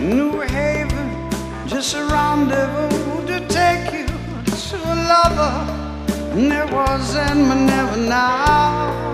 New Haven, just a rendezvous to take you to a lover. Never was and never now.